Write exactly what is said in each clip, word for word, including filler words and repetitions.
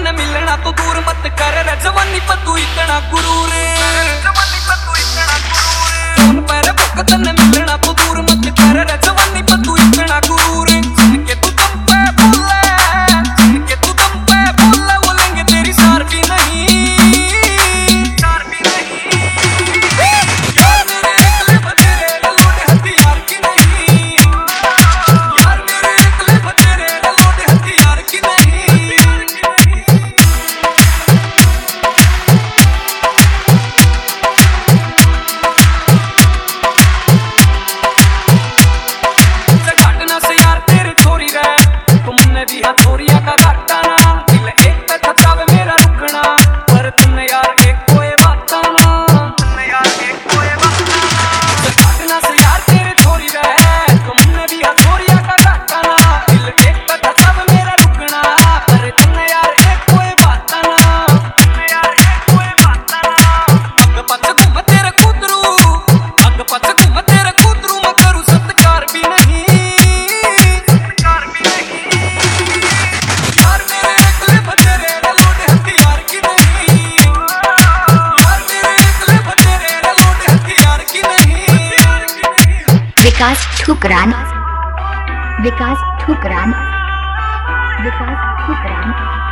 तन्ने मिलना तो दूर मत कर रे जवानी पर तू इतना गुरूर जवानी पर तू इतना गुरूर फोन पर भुक तन्ने मिलना तो दूर मत कर रे जवानी पर तू इतना गुरूर जिनके तू दम पे बोले जिनके तू दम पे बोले वो लेंगे तेरी सार भी नहीं सार भी नहीं यार मेरे एकले बतेरे लोटे हथियार की नहीं यार मेरे एकले बतेरे लोटे हथियार की नहीं घटना से यार तेरे छोरी रहे तुमने भी हाँ छोरिया का घाटा ना दिल एक पे था चावे मेरा रुकना पर तुमने यार एक कोई बात ना तुमने यार एक कोई बात ना घटना से यार तेरे छोरी रहे तुमने भी हाँ छोरिया का घाटा ना दिल एक पे था चावे मेरा रुकना पर तुमने यार एक कोई बात ना तुमने यार एक कोई बात ना अग पच घूम तेरे कुतरू अग पच घूम तेरे कुतरू मैं करूँ सत्कार भी नहीं सत्कार भी नहीं यार मेरे एकले बतेरे लोटे हथियार की नहीं यार मेरे एकले बतेरे लोटे हथियार की नहीं विकास ठुकरान विकास ठुकरान विकास ठुकरान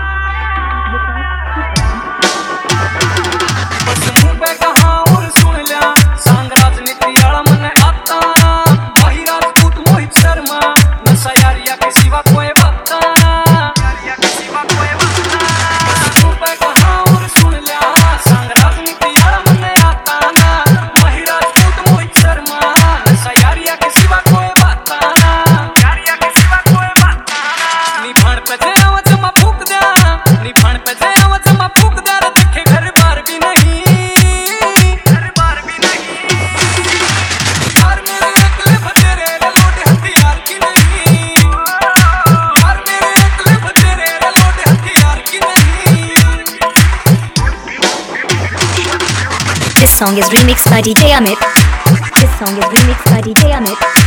विकास ठुकरान बस मुंह पे कहा और सुन लिया सांग राजनीति वाला मन आता वही राजपूत मोहित शर्मा नशा यारिया के सिवा कोई बात यारिया के सिवा कोई बात बस मुंह पे कहा और सुन लिया सांग राजनीति वाला मन आता वही राजपूत मोहित शर्मा नशा यारिया के सिवा कोई बात यारिया के सिवा कोई बात निभाण पे जे आवाज में फूक दे निभाण पे जे आवाज में फूक दे रे देखे घर बार भी नहीं घर बार भी नहीं यार मेरे एकले बतेरे लोटे हथियार की नहीं यार मेरे एकले बतेरे लोटे हथियार की नहीं This song is remixed by D J Amit. This song is remixed by D J Amit.